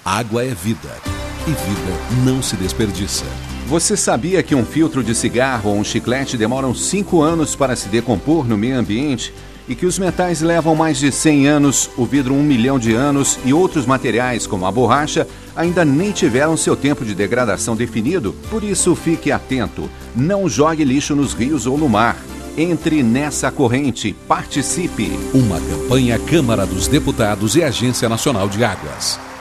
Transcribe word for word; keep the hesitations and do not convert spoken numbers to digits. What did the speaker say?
Água é vida. E vida não se desperdiça. Você sabia que um filtro de cigarro ou um chiclete demoram cinco anos para se decompor no meio ambiente? E que os metais levam mais de cem anos, o vidro um milhão de anos e outros materiais, como a borracha, ainda nem tiveram seu tempo de degradação definido? Por isso, fique atento. Não jogue lixo nos rios ou no mar. Entre nessa corrente. Participe. Uma campanha Câmara dos Deputados e Agência Nacional de Águas.